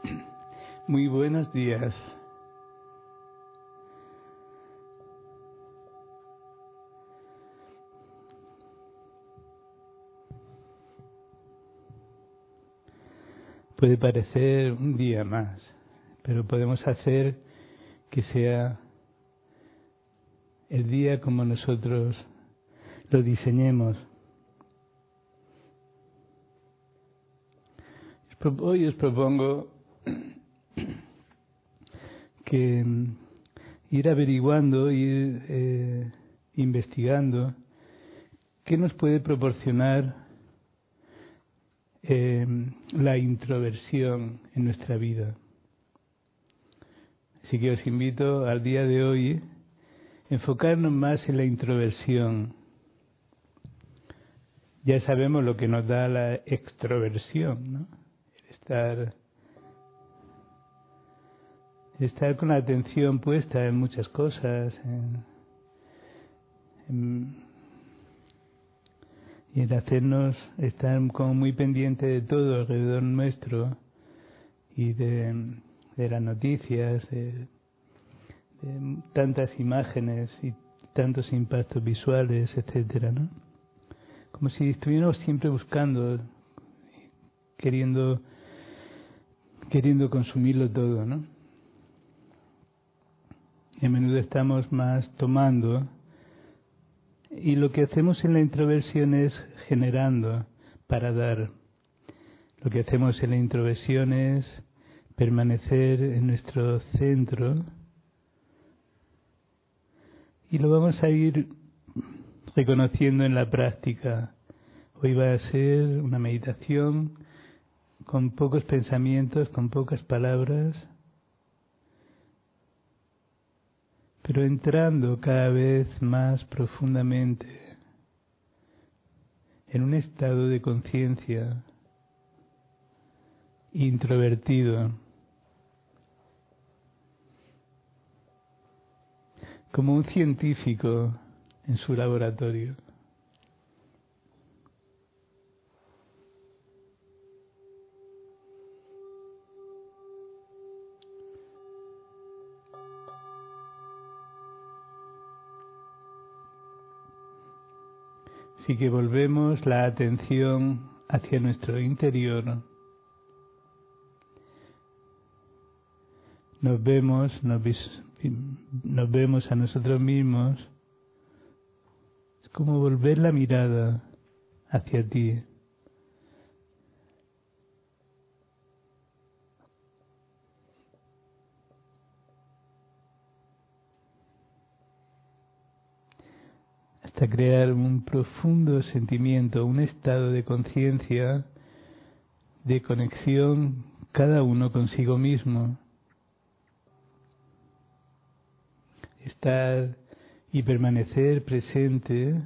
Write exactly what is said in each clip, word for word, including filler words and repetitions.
Muy buenos días. Puede parecer un día más, pero podemos hacer que sea el día como nosotros lo diseñemos. Hoy os propongo que ir averiguando, ir eh, investigando qué nos puede proporcionar eh, la introversión en nuestra vida. Así que os invito al día de hoy a enfocarnos más en la introversión. Ya sabemos lo que nos da la extroversión, ¿no? El estar, el estar con la atención puesta en muchas cosas, en, en, y en hacernos estar como muy pendiente de todo alrededor nuestro y de, de las noticias, de, de tantas imágenes y tantos impactos visuales, etcétera, ¿no? Como si estuviéramos siempre buscando, queriendo, queriendo consumirlo todo, ¿no? Y a menudo estamos más tomando, y lo que hacemos en la introversión es generando para dar. Lo que hacemos en la introversión es permanecer en nuestro centro, y lo vamos a ir reconociendo en la práctica. Hoy va a ser una meditación con pocos pensamientos, con pocas palabras, pero entrando cada vez más profundamente en un estado de conciencia introvertido, como un científico en su laboratorio. Así que volvemos la atención hacia nuestro interior. Nos vemos, nos, vis, nos vemos a nosotros mismos. Es como volver la mirada hacia ti. Hasta crear un profundo sentimiento, un estado de conciencia, de conexión, cada uno consigo mismo. Estar y permanecer presente,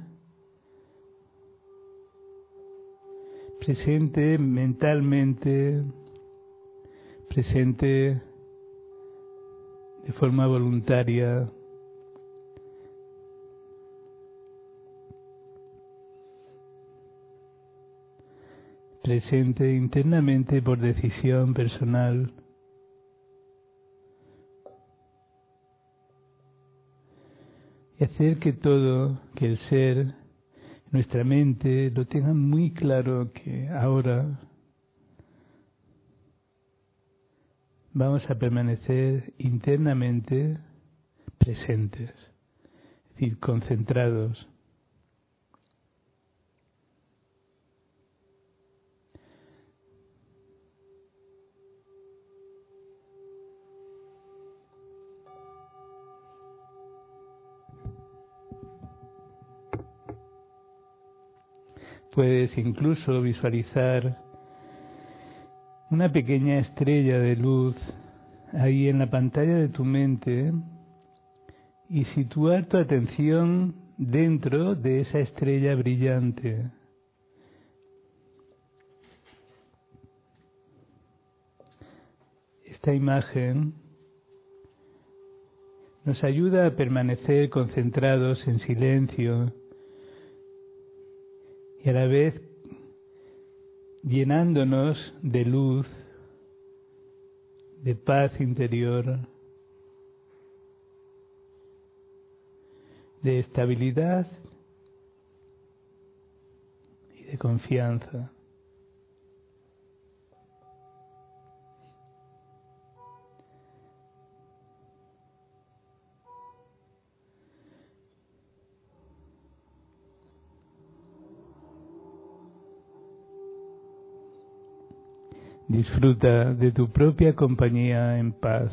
presente mentalmente, presente de forma voluntaria, presente internamente por decisión personal. Y hacer que todo, que el ser, nuestra mente, lo tengan muy claro que ahora vamos a permanecer internamente presentes, es decir, concentrados. Puedes incluso visualizar una pequeña estrella de luz ahí en la pantalla de tu mente y situar tu atención dentro de esa estrella brillante. Esta imagen nos ayuda a permanecer concentrados en silencio y a la vez llenándonos de luz de paz interior, de estabilidad y de confianza. Disfruta de tu propia compañía en paz.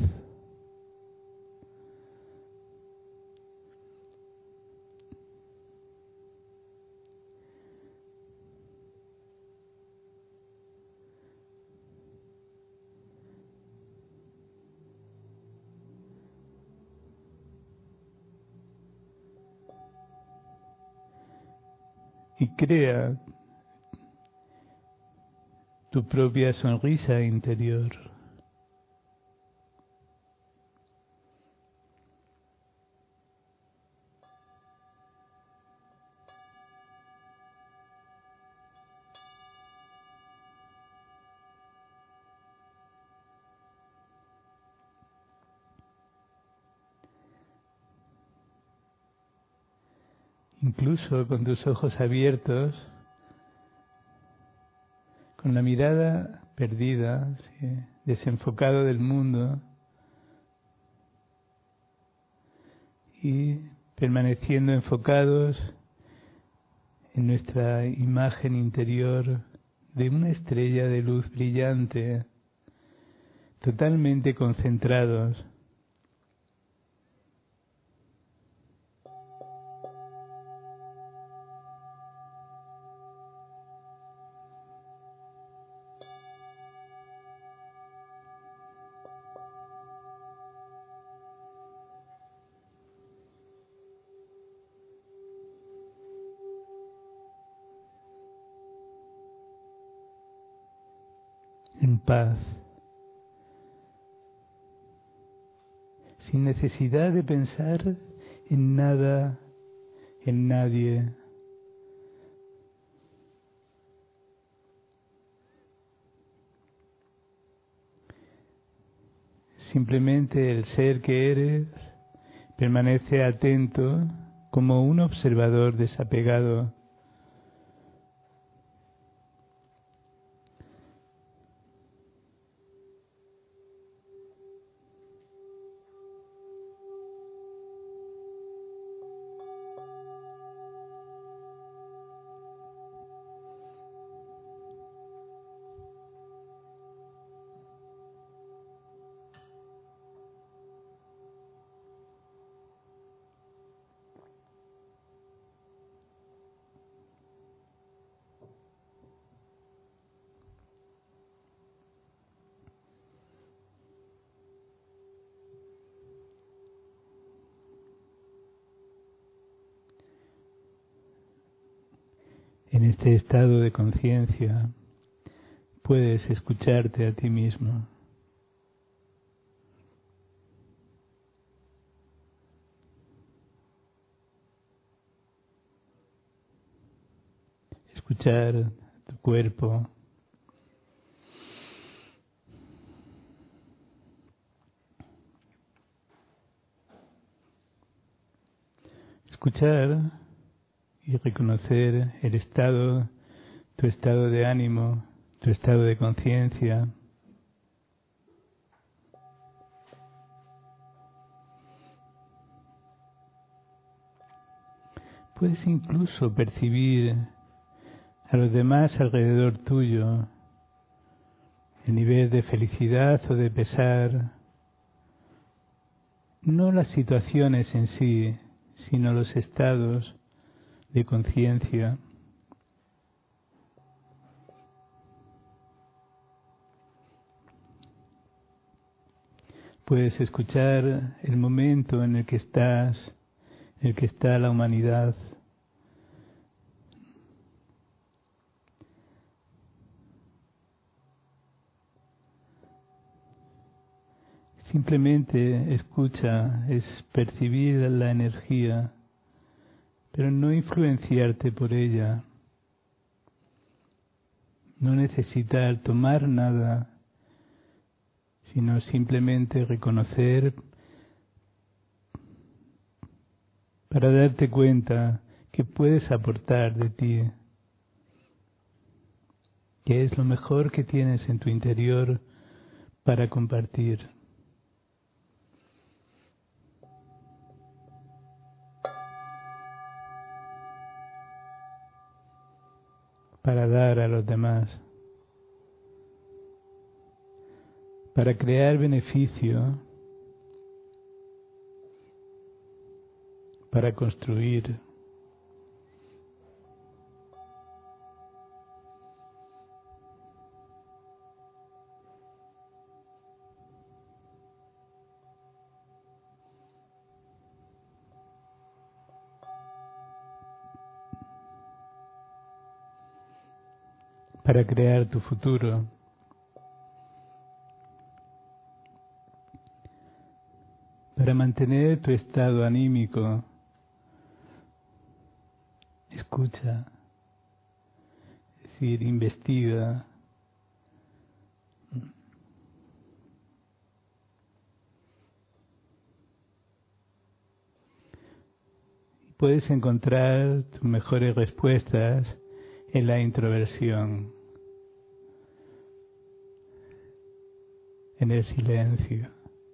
Y crea tu propia sonrisa interior. Incluso con tus ojos abiertos, con la mirada perdida, ¿sí?, desenfocado del mundo y permaneciendo enfocados en nuestra imagen interior de una estrella de luz brillante, totalmente concentrados. En paz, sin necesidad de pensar en nada, en nadie. Simplemente el ser que eres permanece atento como un observador desapegado. En este estado de conciencia puedes escucharte a ti mismo. Escuchar tu cuerpo. Escuchar y reconocer el estado, tu estado de ánimo, tu estado de conciencia. Puedes incluso percibir a los demás alrededor tuyo, el nivel de felicidad o de pesar, no las situaciones en sí, sino los estados de conciencia. Puedes escuchar el momento en el que estás, en el que está la humanidad. Simplemente escucha, es percibir la energía, pero no influenciarte por ella, no necesitar tomar nada, sino simplemente reconocer para darte cuenta que puedes aportar de ti, que es lo mejor que tienes en tu interior para compartir. Para dar a los demás, para crear beneficio, para construir. Para crear tu futuro. Para mantener tu estado anímico. Escucha, es decir, investiga. Puedes encontrar tus mejores respuestas en la introversión, en el silencio.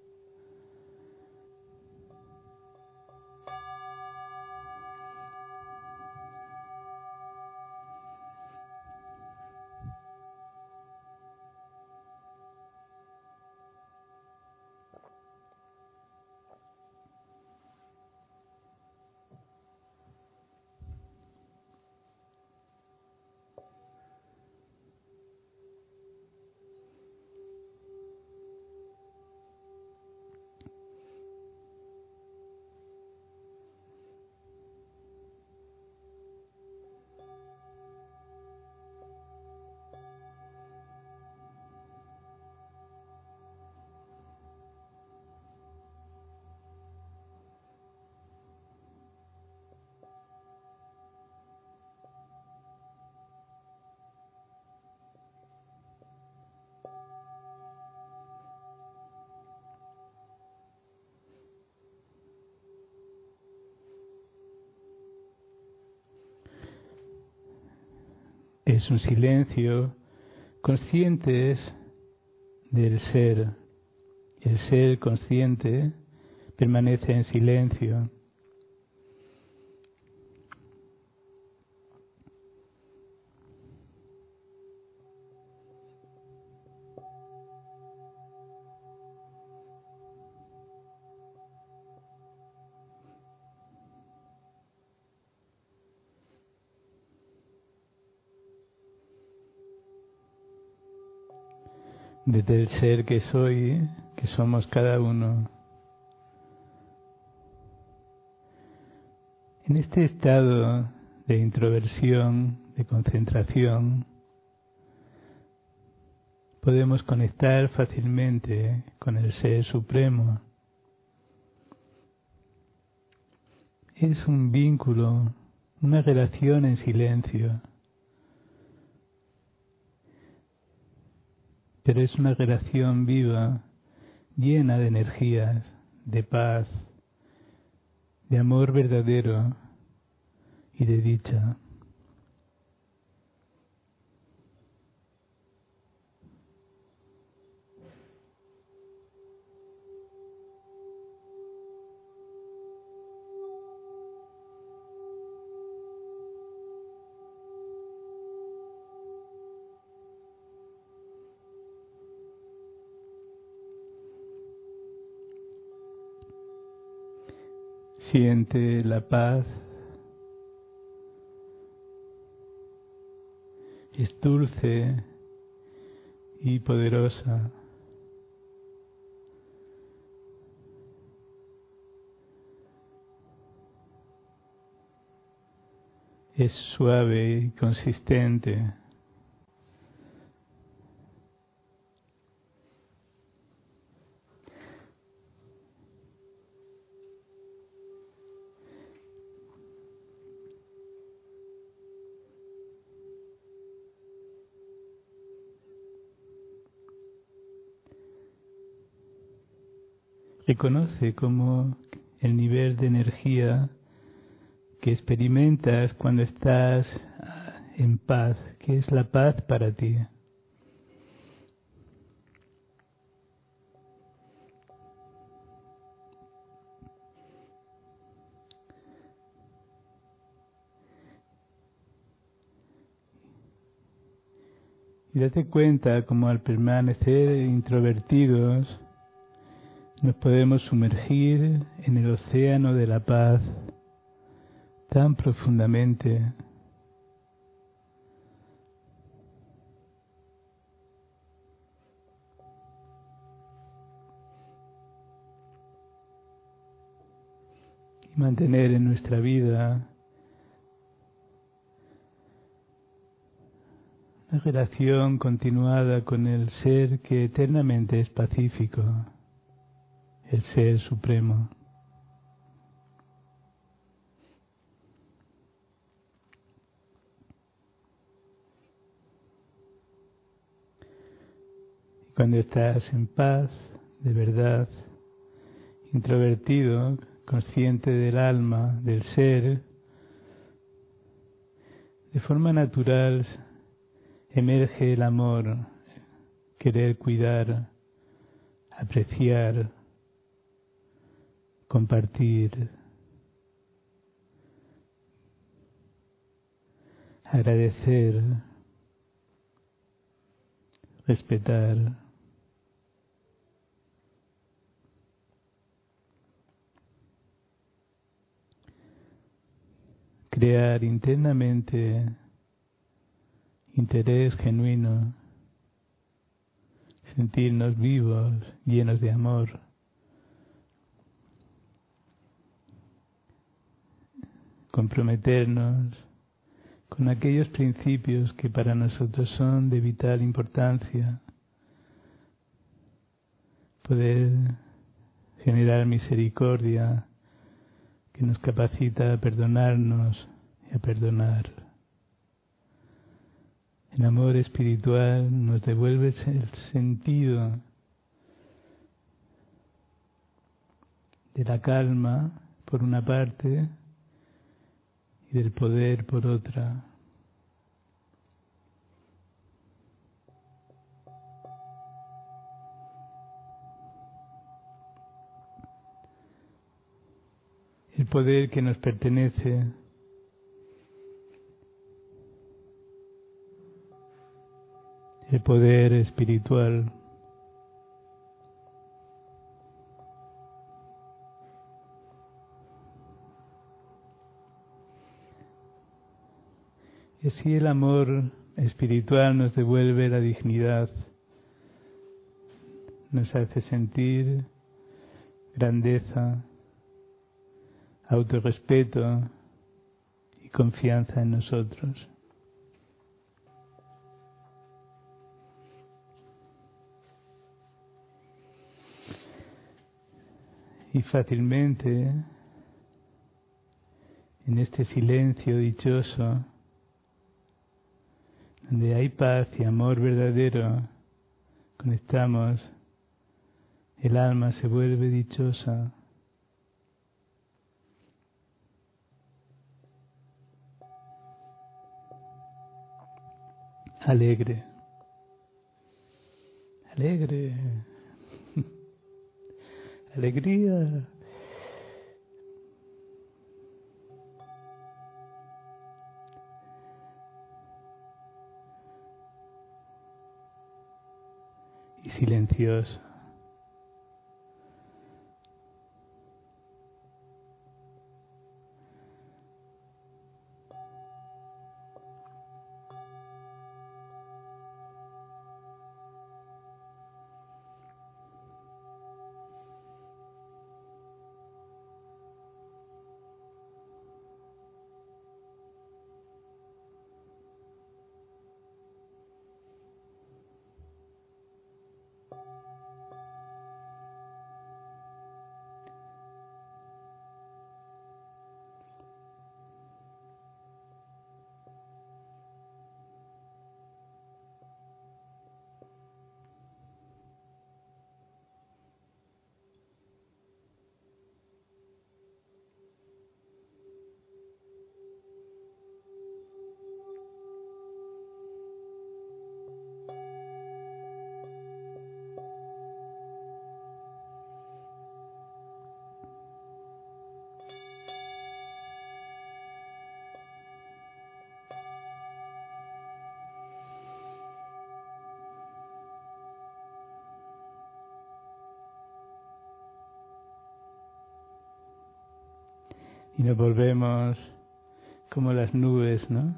Es un silencio conscientes del ser. El ser consciente permanece en silencio. Desde el ser que soy, que somos cada uno. En este estado de introversión, de concentración, podemos conectar fácilmente con el Ser Supremo. Es un vínculo, una relación en silencio. Pero es una relación viva, llena de energías, de paz, de amor verdadero y de dicha. Siente la paz, es dulce y poderosa. Es suave y consistente. Reconoce como el nivel de energía que experimentas cuando estás en paz. ¿Qué es la paz para ti? Y date cuenta como al permanecer introvertidos nos podemos sumergir en el océano de la paz tan profundamente. Y mantener en nuestra vida una relación continuada con el ser que eternamente es pacífico, el ser supremo. Y cuando estás en paz, de verdad, introvertido, consciente del alma, del ser, de forma natural emerge el amor, querer cuidar, apreciar, compartir, agradecer, respetar. Crear internamente interés genuino, sentirnos vivos, llenos de amor. Comprometernos con aquellos principios que para nosotros son de vital importancia. Poder generar misericordia que nos capacita a perdonarnos y a perdonar. El amor espiritual nos devuelve el sentido de la calma por una parte y del poder por otra. El poder que nos pertenece, el poder espiritual. Y así el amor espiritual nos devuelve la dignidad, nos hace sentir grandeza, autorrespeto y confianza en nosotros. Y fácilmente, en este silencio dichoso, donde hay paz y amor verdadero, conectamos, el alma se vuelve dichosa. Alegre, alegre, alegría. Y silencioso. y nos volvemos como las nubes, ¿no?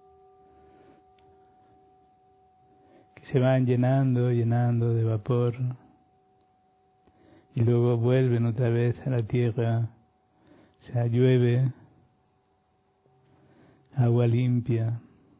Que se van llenando, llenando de vapor y luego vuelven otra vez a la tierra, o sea, llueve, agua limpia.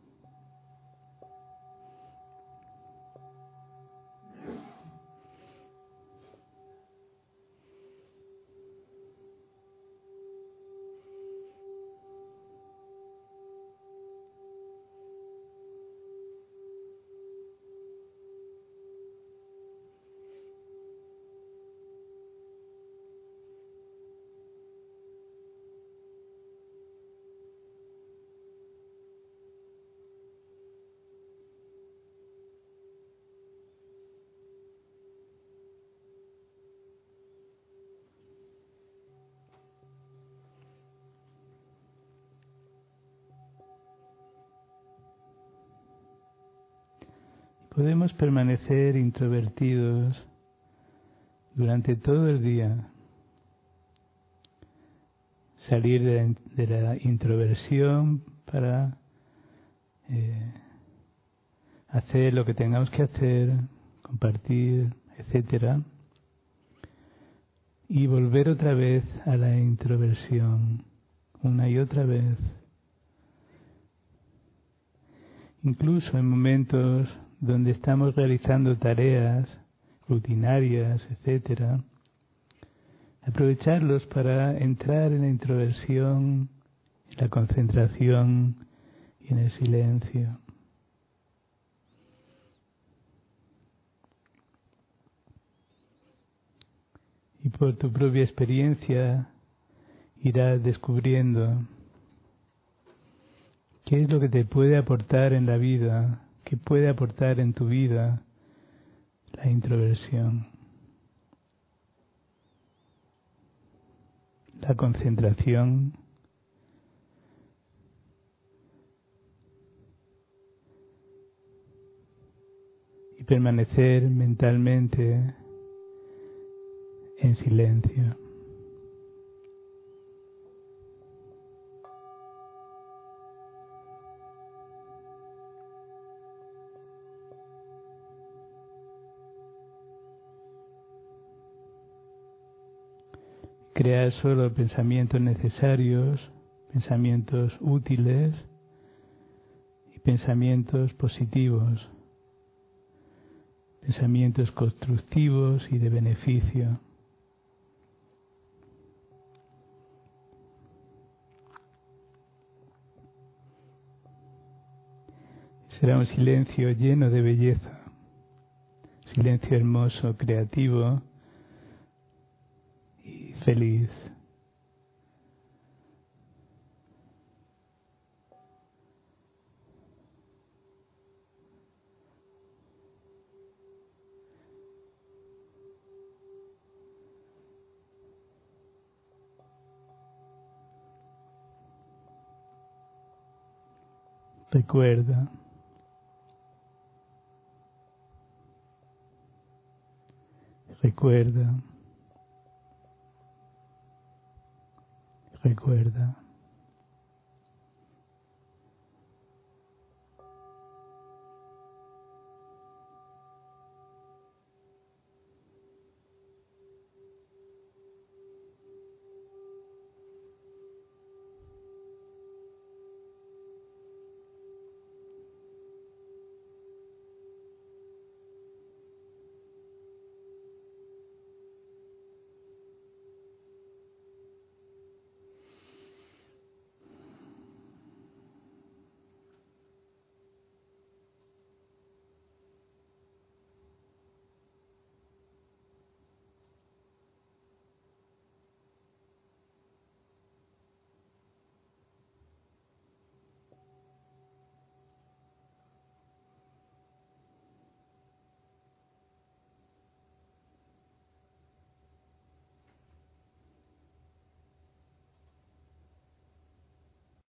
Podemos permanecer introvertidos durante todo el día, salir de la, de la introversión para eh, hacer lo que tengamos que hacer, compartir, etcétera, y volver otra vez a la introversión, una y otra vez. Incluso en momentos donde estamos realizando tareas rutinarias, etcétera, aprovecharlos para entrar en la introversión, en la concentración y en el silencio. Y por tu propia experiencia irás descubriendo qué es lo que te puede aportar en la vida, qué puede aportar en tu vida la introversión, la concentración, y permanecer mentalmente en silencio. Crear solo pensamientos necesarios, pensamientos útiles y pensamientos positivos, pensamientos constructivos y de beneficio. Será un silencio lleno de belleza, silencio hermoso, creativo y feliz. Recuerda, recuerda, recuerda.